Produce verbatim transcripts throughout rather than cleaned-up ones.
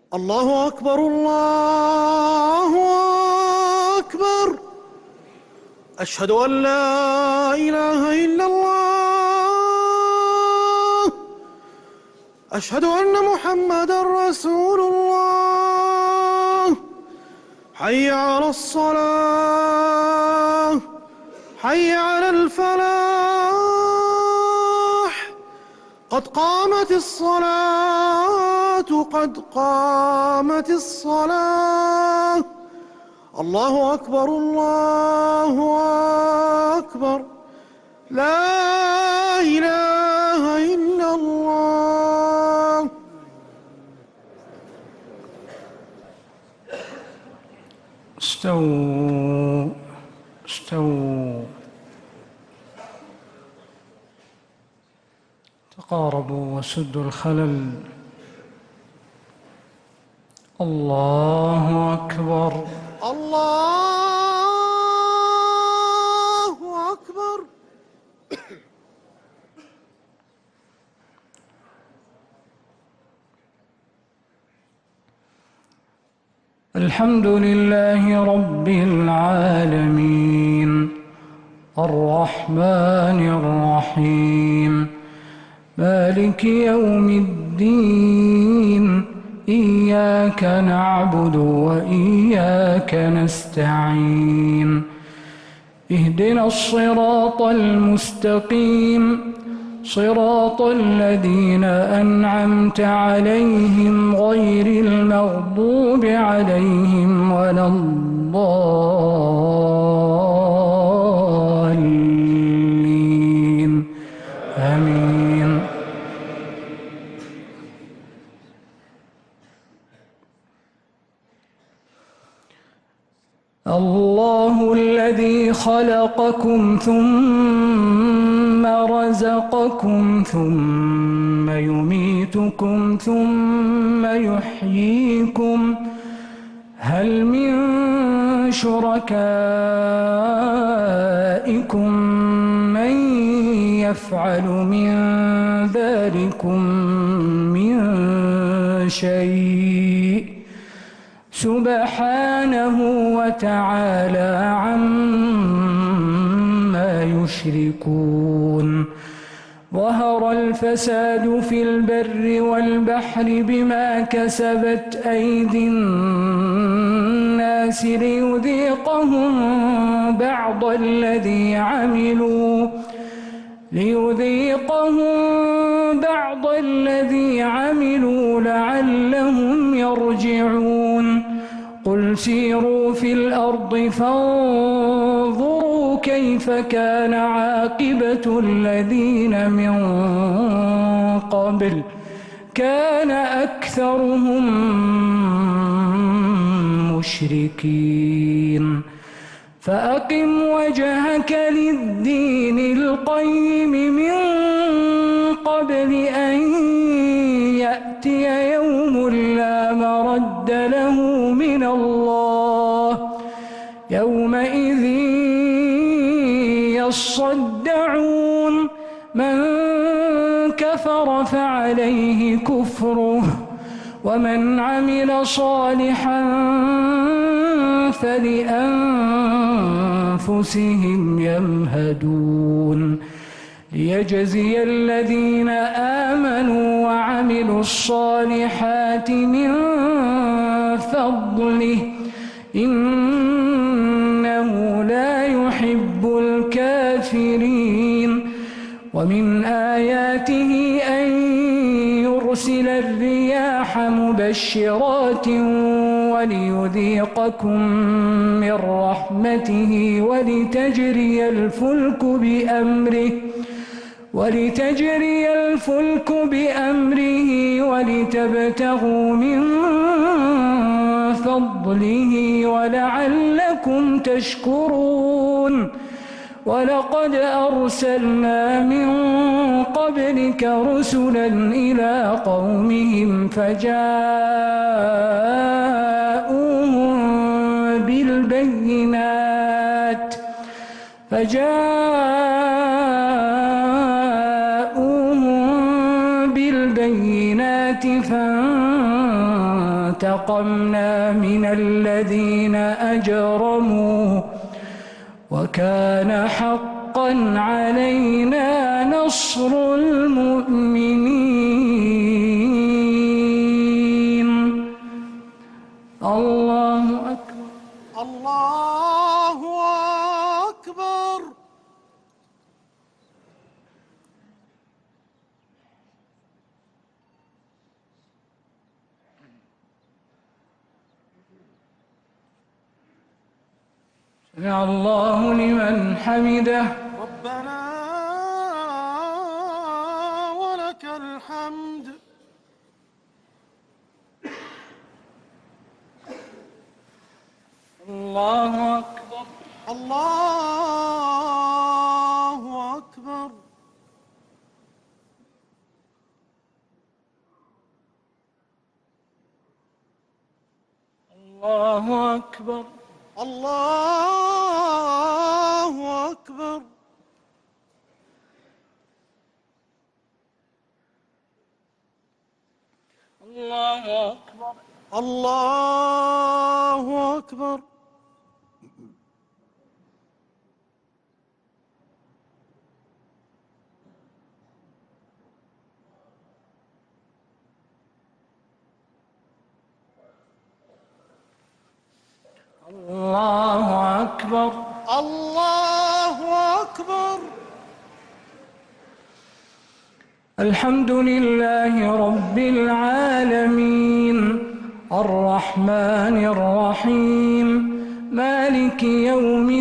الله أكبر الله أكبر. أشهد أن لا إله إلا الله. أشهد أن محمدًا رسول الله. حي على الصلاة، حي على الفلاح. قد قامت الصلاة، قد قامت الصلاة. الله أكبر الله أكبر. لا إله إلا الله. استووا استووا تقاربوا وسدوا الخلل. الله أكبر الله أكبر. الحمد لله رب العالمين الرحمن الرحيم مالك يوم الدين. إياك نعبد وإياك نستعين. اهدنا الصراط المستقيم صراط الذين أنعمت عليهم غير المغضوب عليهم ولا الضالين. آمين. الله الذي خلقكم ثم رزقكم ثم يميتكم ثم يحييكم. هل من شركائكم من يفعل من ذلكم من شيء؟ سبحانه وتعالى عما يشركون. ظهر الفساد في البر والبحر بما كسبت أيدي الناس ليذيقهم بعض الذي عملوا ليذيقهم بعض الذي عملوا لعلهم يرجعون. قل سيروا في الأرض فانظروا كيف كان عاقبة الذين من قبل كان أكثرهم مشركين. فأقم وجهك للدين القيم من قبل أن يأتي يوم لا مرد له من الله يومئذ يصدعون. من كفر فعليه كفره ومن عمل صالحا فلأنفسهم يمهدون. ليجزي الذين آمنوا وعملوا الصالحات من فضله إنه لا يحب الكافرين. ومن آياته أن يرسل الرياح مبشرات وليذيقكم من رحمته ولتجري الفلك بأمره ولتجري الفلك بأمره ولتبتغوا من فضله ولعلكم تشكرون. ولقد أرسلنا من قبلك رسلا إلى قومهم فجاءوهم بالبينات فجاءوهم بالبينات البينات فانتقمنا من الذين أجرموا وكان حقا علينا نصر المؤمنين. الله أكبر. الله أكبر. سمع الله لمن حمده. ربنا ولك الحمد. الله أكبر. الله أكبر. الله أكبر. الله أكبر. الله أكبر. الله أكبر. الله أكبر. الله أكبر. الحمد لله رب العالمين الرحمن الرحيم مالك يوم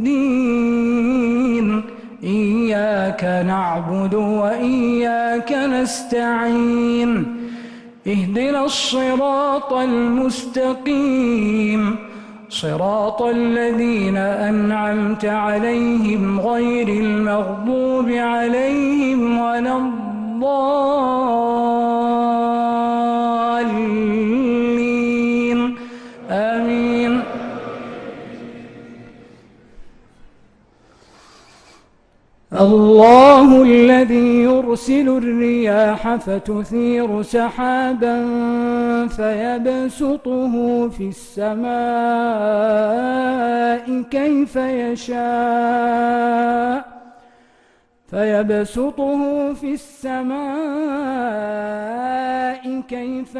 الدين إياك نعبد وإياك نستعين اهدنا الصراط المستقيم صراط الذين أنعمت عليهم غير المغضوب عليهم ولا الضالين آمين. الله الذي يرسل الرياح فتثير سحابا فيبسطه في السماء كيف يشاء فيبسطه في السماء كيف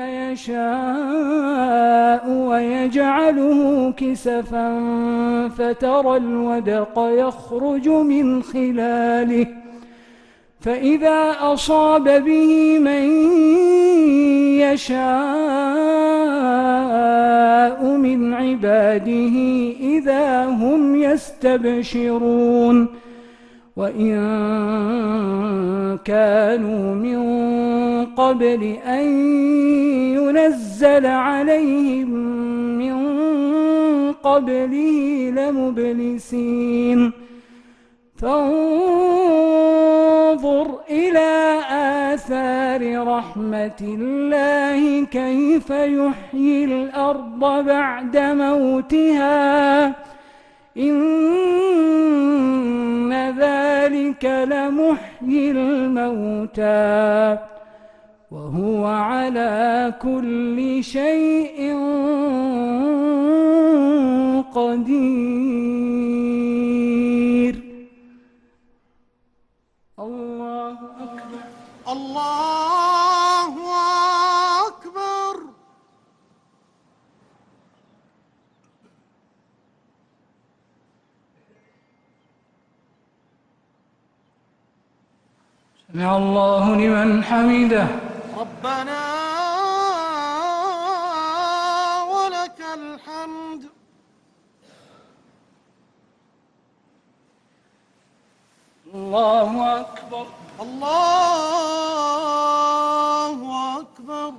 يشاء ويجعله كسفا فترى الودق يخرج من خلاله فإذا أصاب به من يشاء من عباده إذا هم يستبشرون وإن كانوا من قبل أن ينزل عليهم من قبله لمبلسين فانظر إلى آثار رحمة الله كيف يحيي الأرض بعد موتها إن ذلك لمحيي الموتى وهو على كل شيء قدير. الله أكبر. الله أكبر. سمع الله لمن حمده. ربنا ولك الحمد. الله أكبر. الله أكبر.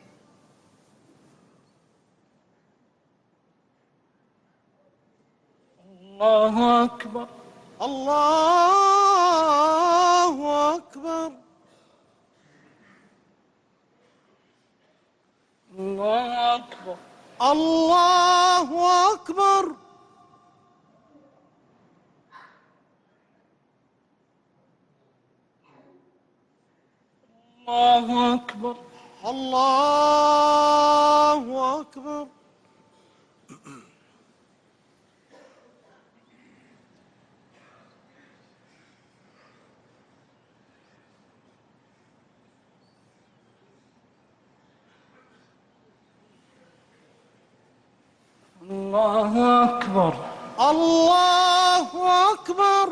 الله أكبر. الله أكبر. الله أكبر. الله أكبر. الله أكبر. الله أكبر. الله أكبر. الله أكبر.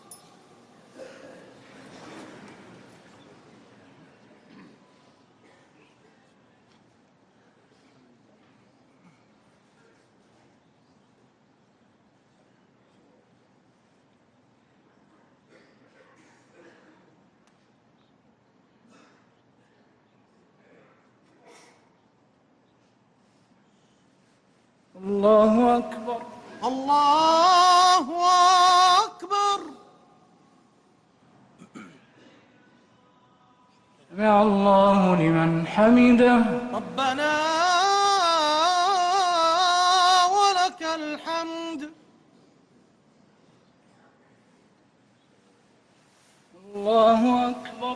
الله أكبر. الله أكبر. سمع الله لمن حمده. ربنا ولك الحمد. الله أكبر.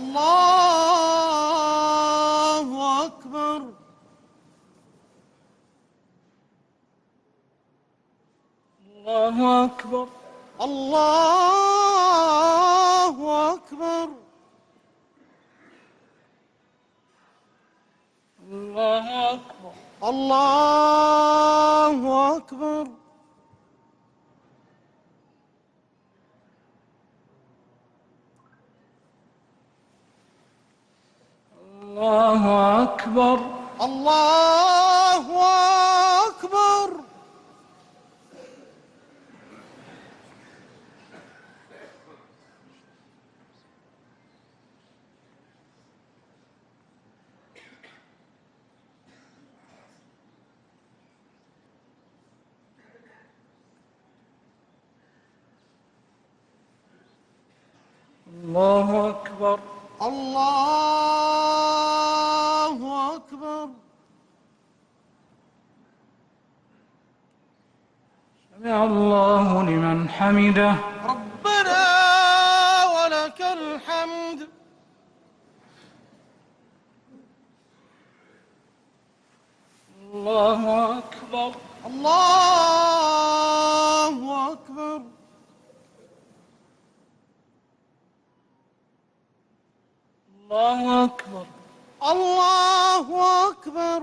الله أكبر. الله أكبر. الله أكبر. الله أكبر. الله أكبر. الله أكبر. الله أكبر. الله أكبر. الله أكبر. سمع الله لمن حمده. ربنا ولك الحمد. الله أكبر. الله أكبر. الله أكبر. الله أكبر.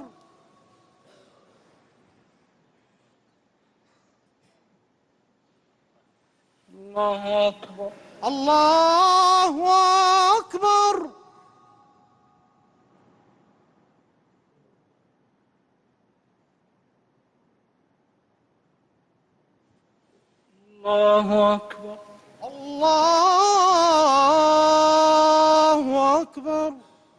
الله أكبر. الله أكبر. الله أكبر. الله أكبر.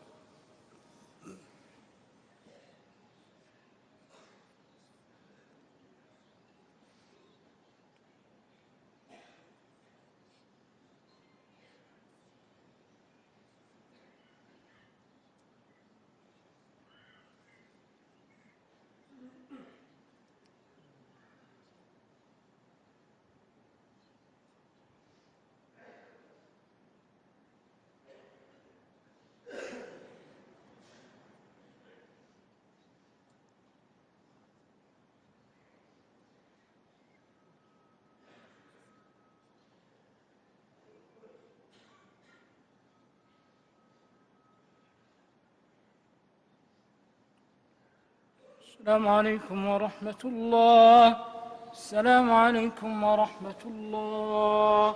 السلام عليكم ورحمة الله. السلام عليكم ورحمة الله.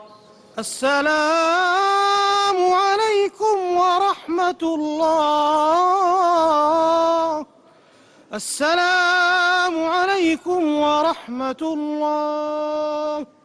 السلام عليكم ورحمة الله. السلام عليكم ورحمة الله.